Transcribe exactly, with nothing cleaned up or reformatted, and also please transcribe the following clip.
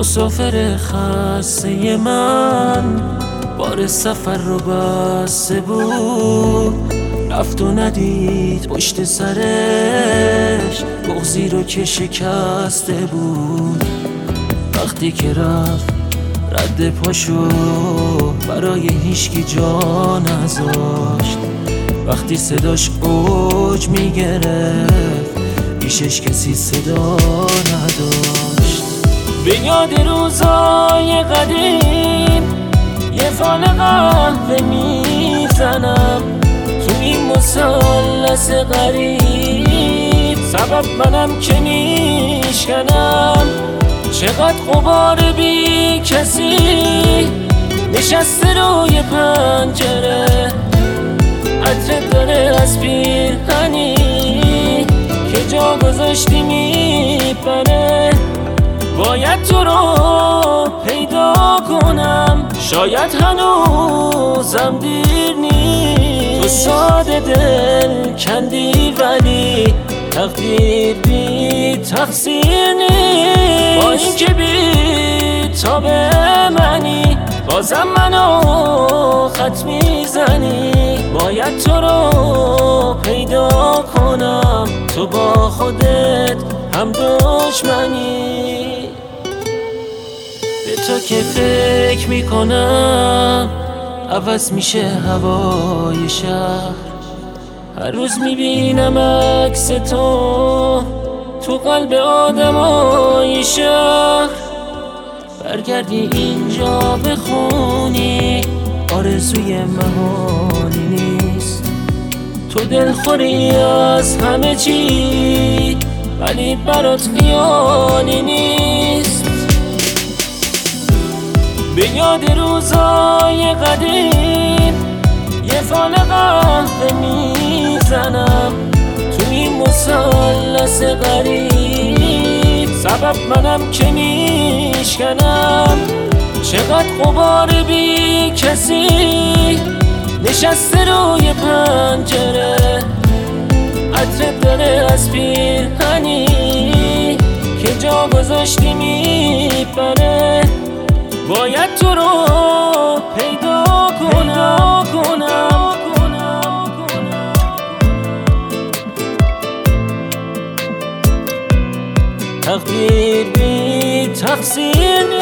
مسافر خسته من بار سفر رو بسته بود، رفت و ندید پشت سرش بغضی رو که شکسته بود. وقتی که رفت رد پاشو برای هیچکی جا نذاشت، وقتی صداش اوج میگرفت پیشش کسی صدا نداشت. به یاد روزای قدیم یه فال قهوه میزنم تو این مثلث غریب، سبب منم که میشکنم. چقدر غبار بی کسی نشسته روی پنجره، عطر داره از پیرهنی که جا گذاشتی میپره. باید تو رو پیدا کنم، شاید هنوزم دیر نیست. تو ساده دل کندی ولی تقدیر بی تقصیر نیست. با این که بی تاب منی بازم منو خط میزنی. باید تو رو پیدا کنم، تو با خودت هم دشمنی. به تو که فکر میکنم عوض میشه هوای شهر. هر روز میبینم عکس تو تو قلب آدمای شهر. برگردی اینجا بخونی آرزوی مهانی نیست. تو دلخوری از همه چی ولی برات خیالی نیست. به یاد روزای قدیم یه فال قهوه میزنم تو این مثلث غریب، سبب منم که میشکنم. چقدر غبار بی کسی نشسته روی پنجره، عطر داره از پیرهنی که جا گذاشتی میپره. باید تو رو پیدا کنم, کنم. تقدیر بی تقصیر